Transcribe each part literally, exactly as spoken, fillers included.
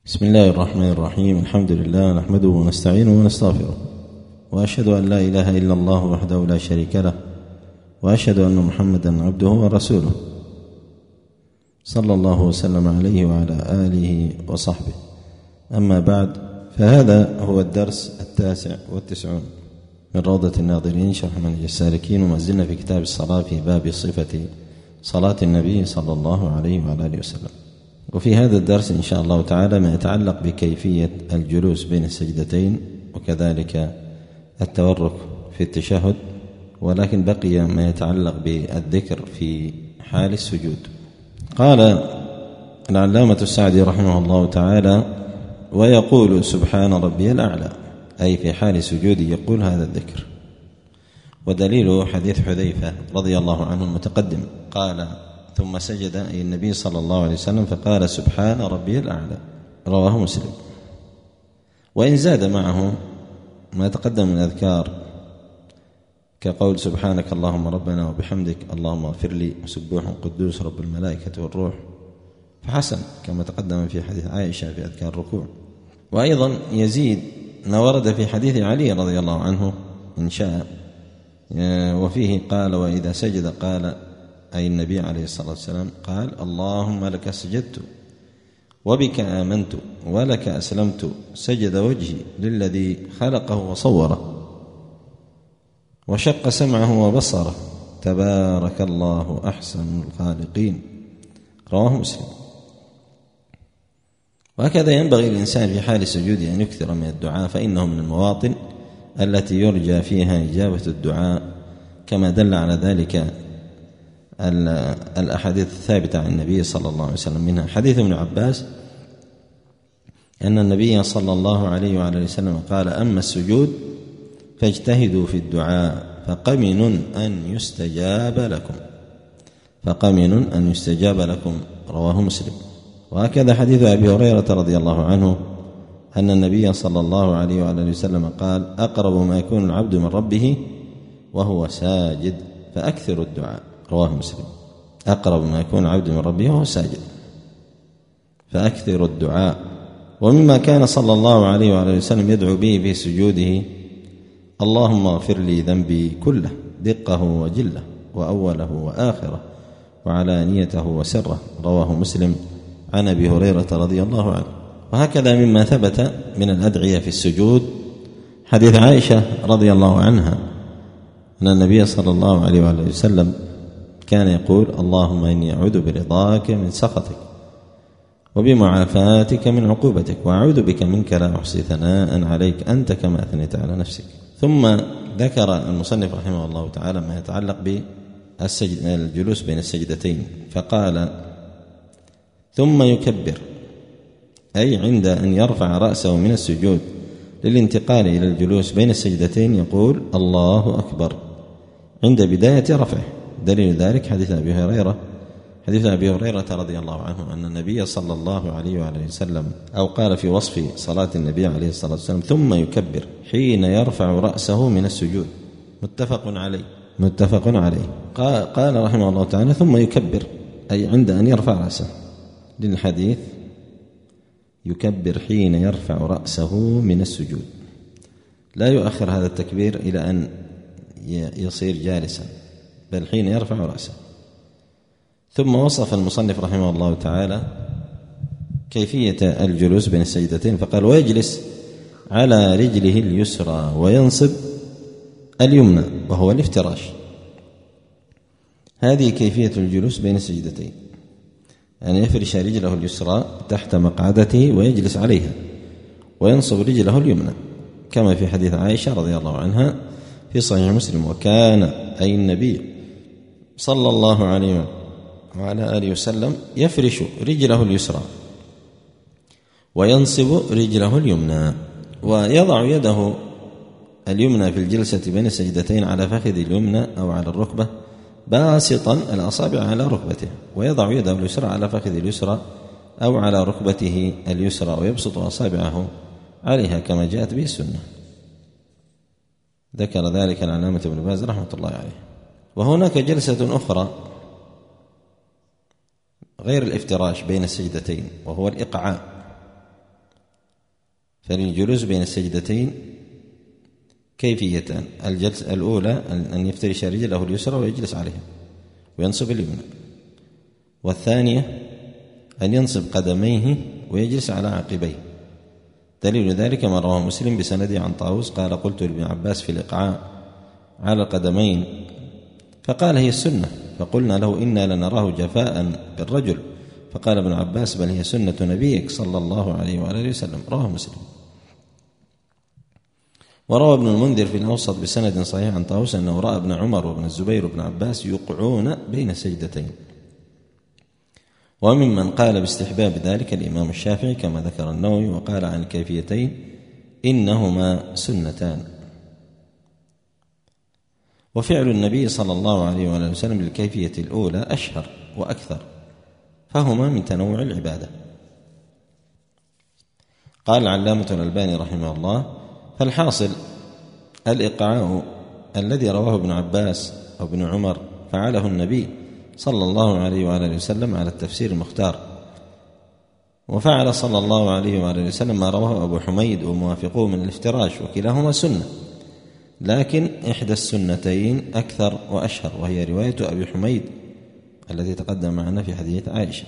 بسم الله الرحمن الرحيم. الحمد لله نحمده ونستعينه ونستغفره، وأشهد أن لا إله إلا الله وحده لا شريك له، وأشهد أن محمدا عبده ورسوله صلى الله وسلم عليه وعلى آله وصحبه. أما بعد، فهذا هو الدرس التاسع والتسعون من روضة الناظرين شرح منهج السالكين، وما زلنا في كتاب الصلاة في باب صفة صلاة النبي صلى الله عليه وعلى آله وسلم. وفي هذا الدرس إن شاء الله تعالى ما يتعلق بكيفية الجلوس بين السجدتين، وكذلك التورك في التشهد، ولكن بقي ما يتعلق بالذكر في حال السجود. قال العلامة السعدي رحمه الله تعالى: ويقول سبحان ربي الأعلى، أي في حال سجوده يقول هذا الذكر. ودليل حديث حذيفة رضي الله عنه المتقدم، قال: ثم سجد أي النبي صلى الله عليه وسلم فقال سبحان ربي الأعلى، رواه مسلم. وإن زاد معه ما تقدم من أذكار كقول سبحانك اللهم ربنا وبحمدك اللهم اغفر لي وسبوح قدوس رب الملائكة والروح، فحسن كما تقدم في حديث عائشة في أذكار الركوع. وأيضا يزيد ما ورد في حديث علي رضي الله عنه إن شاء، وفيه قال: وإذا سجد قال أي النبي عليه الصلاة والسلام قال: اللهم لك سجدت وبك آمنت ولك أسلمت، سجد وجهي للذي خلقه وصوره وشق سمعه وبصره، تبارك الله أحسن الخالقين، رواه مسلم. وهكذا ينبغي الإنسان في حال سجوده أن يكثر من الدعاء، فإنه من المواطن التي يرجى فيها إجابة الدعاء، كما دل على ذلك الأحاديث الثابتة عن النبي صلى الله عليه وسلم. منها حديث ابن عباس أن النبي صلى الله عليه وعلى وسلم قال: أما السجود فاجتهدوا في الدعاء فقمن أن يستجاب لكم فقمن أن يستجاب لكم، رواه مسلم. وهكذا حديث أبي هريرة رضي الله عنه أن النبي صلى الله عليه وعلى وسلم قال: أقرب ما يكون العبد من ربه وهو ساجد فأكثر الدعاء، رواه مسلم. أقرب ما يكون العبد من ربه وهو ساجد فأكثر الدعاء. ومما كان صلى الله عليه وعلى وسلم يدعو به في سجوده: اللهم اغفر لي ذنبي كله دقه وجله وأوله وآخره وعلانيته وسره، رواه مسلم عن أبي هريرة رضي الله عنه. وهكذا مما ثبت من الأدعية في السجود حديث عائشة رضي الله عنها أن النبي صلى الله عليه وعلى وسلم كان يقول: اللهم إني أعوذ برضاك من سخطك وبمعافاتك من عقوبتك، وأعوذ بك منك لا أحصي ثناء عليك أنت كما أثنيت على نفسك. ثم ذكر المصنف رحمه الله تعالى ما يتعلق بالجلوس بين السجدتين، فقال: ثم يكبر، أي عند أن يرفع رأسه من السجود للانتقال إلى الجلوس بين السجدتين يقول: الله أكبر عند بداية رفعه. دليل ذلك حديث أبي هريرة حديث أبي هريرة رضي الله عنه أن النبي صلى الله عليه وعلى وسلم أو قال في وصف صلاة النبي عليه الصلاة والسلام: ثم يكبر حين يرفع رأسه من السجود، متفق عليه متفق عليه قال رحمه الله تعالى: ثم يكبر، أي عند أن يرفع رأسه، للحديث يكبر حين يرفع رأسه من السجود، لا يؤخر هذا التكبير إلى أن يصير جالسا، بل حين يرفع رأسه. ثم وصف المصنف رحمه الله تعالى كيفية الجلوس بين السجدتين، فقال: ويجلس على رجله اليسرى وينصب اليمنى وهو الافتراش. هذه كيفية الجلوس بين السجدتين، أن يعني يفرش رجله اليسرى تحت مقعدته ويجلس عليها، وينصب رجله اليمنى كما في حديث عائشة رضي الله عنها في صحيح مسلم: وكان أي النبي صلى الله عليه وعلى آله وسلم يفرش رجله اليسرى وينصب رجله اليمنى، ويضع يده اليمنى في الجلسة بين السجدتين على فخذ اليمنى أو على الركبة، باسطا الأصابع على ركبته، ويضع يده اليسرى على فخذ اليسرى أو على ركبته اليسرى، ويبسط أصابعه عليها كما جاءت به السنة. ذكر ذلك العلامة ابن باز رحمة الله عليه. وهناك جلسة أخرى غير الافتراش بين السجدتين، وهو الإقعاء، فللجلوس بين السجدتين كيفيتان: الجلسة الأولى أن يفترش رجله اليسرى ويجلس عليها وينصب اليمنى، والثانية أن ينصب قدميه ويجلس على عقبيه. دليل ذلك ما رواه مسلم بسنده عن طاووس قال: قلت لابن عباس في الإقعاء على القدمين فقال: هي السنة. فقلنا له: إنا لنراه جفاء بالرجل. فقال ابن عباس: بل هي سنة نبيك صلى الله عليه وآله وسلم. رواه مسلم. وروى ابن المنذر في الأوسط بسند صحيح عن طاووس أنه رأى ابن عمر وابن الزبير وابن عباس يقعون بين السجدتين. وممن قال باستحباب ذلك الإمام الشافعي كما ذكر النووي، وقال عن الكيفيتين إنهما سنتان. وفعل النبي صلى الله عليه وآله وسلم للكيفية الأولى أشهر وأكثر، فهما من تنوع العبادة. قال العلامة الألباني رحمه الله: فالحاصل الإقعاء الذي رواه ابن عباس أو ابن عمر فعله النبي صلى الله عليه وآله وسلم على التفسير المختار، وفعل صلى الله عليه وآله وسلم ما رواه أبو حميد وموافقوه من الافتراش، وكلاهما سنة، لكن إحدى السنتين أكثر وأشهر، وهي رواية أبي حميد الذي تقدم معنا في حديث عائشة: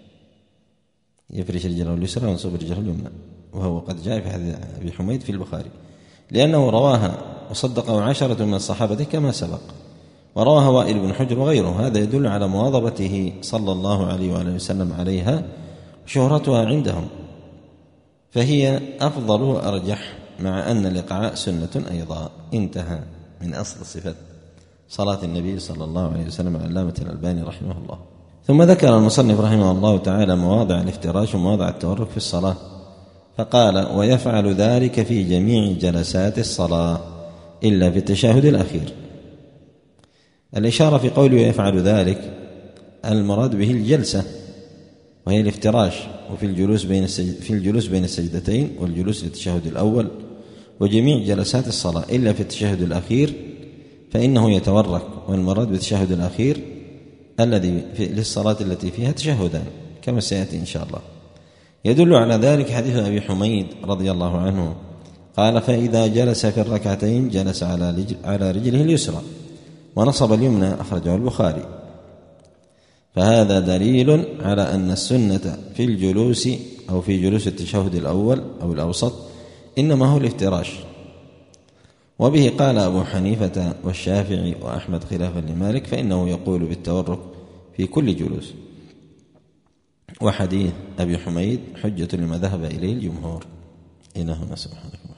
يفرش رجله اليسرى وينصب رجله اليمنى، وهو قد جاء في حديث أبي حميد في البخاري، لأنه رواها وصدقه عشرة من الصحابة كما سبق، ورواها وائل بن حجر وغيره. هذا يدل على مواظبته صلى الله عليه وآله وسلم عليها وشهرتها عندهم، فهي أفضل وأرجح، مع أن الإقعاء سنة أيضا. انتهى من أصل صفة صلاة النبي صلى الله عليه وسلم علامة الألباني رحمه الله. ثم ذكر المصنف رحمه الله تعالى مواضع الافتراش ومواضع التورك في الصلاة، فقال: ويفعل ذلك في جميع جلسات الصلاة إلا في التشهد الأخير. الإشارة في قوله ويفعل ذلك المراد به الجلسة، وهي الافتراش، وفي الجلوس بين السجد في الجلوس بين السجدتين والجلوس للتشهد الأول وجميع جلسات الصلاة إلا في التشهد الأخير فإنه يتورك. والمراد بالتشهد الأخير الذي للصلاة التي فيها تشهدان كما سيأتي إن شاء الله. يدل على ذلك حديث أبي حميد رضي الله عنه قال: فإذا جلس في الركعتين جلس على رجله اليسرى ونصب اليمنى، أخرجه البخاري. فهذا دليل على أن السنة في الجلوس أو في جلوس التشهد الأول أو الأوسط إنما هو الافتراش. وبه قال أبو حنيفة والشافعي وأحمد خلافا لمالك، فإنه يقول بالتورك في كل جلوس. وحديث أبي حميد حجة لما ذهب إليه الجمهور. إلى هنا سبحانه.